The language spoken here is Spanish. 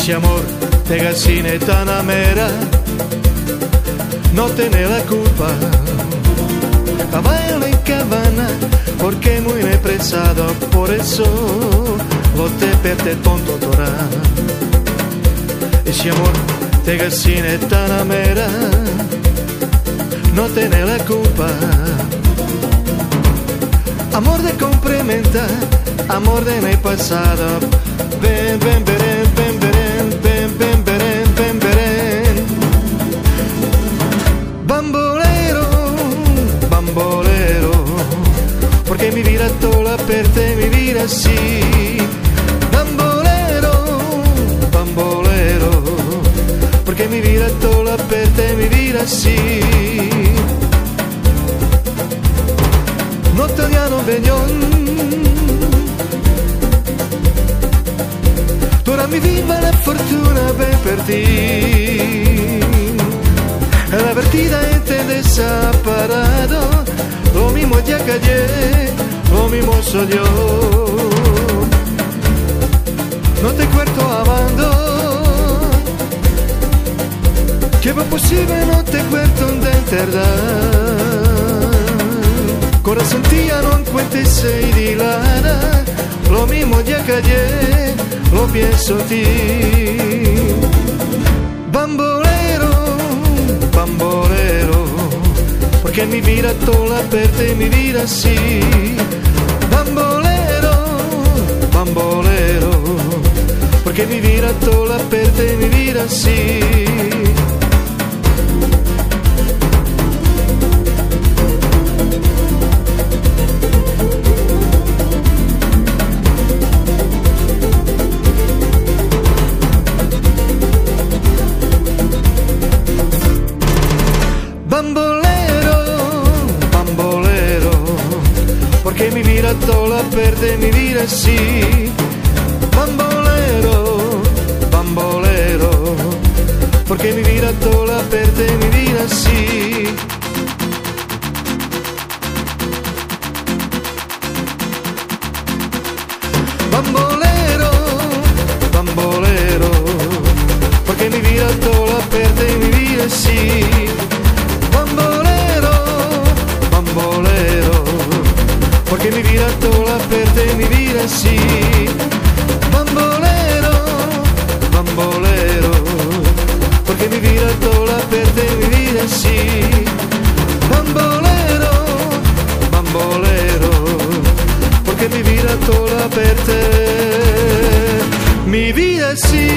Ese amor de gallina tan amera no tiene la culpa. Caballo en cabana porque muy represado, por eso lo te perde tonto torá. Ese amor de gallina tan amera no tiene la culpa. Amor de complementa, amor de mi pasado. Ven, ven, ven, ven, ven, ven, ven, ven, ven, ven. Bambolero, bambolero, porque mi vida toda per te, mi vida sí. Bambolero, bambolero, porque mi vida toda per te, mi vida sí. No te odiano veñón, toda mi vida la fortuna ve per ti. La vertida te desaparado, lo mismo ya callé, lo mismo soy yo. No te cuento amando, que va posible no te cuento de verdad. Corazón tía no encuentres y dilana, lo mismo ya callé, lo pienso ti. Bambolero, bambolero, porque mi vida toda perde mi vida sí. Bambolero, bambolero, porque mi vida toda perde mi vida sí. Bambolero, bambolero, porque mi vida toda perde mi vida sí. Bambolero, bambolero, porque mi vida toda perde mi vida sí. Bambolero, bambolero, porque mi vida toda perde mi vida sí. Bambolero, bambolero, porque mi vida toda perde mi vida sí. Bambolero, bambolero, porque mi vida toda perde mi vida sí. Bambolero, bambolero, porque mi vida toda perde mi vida sí.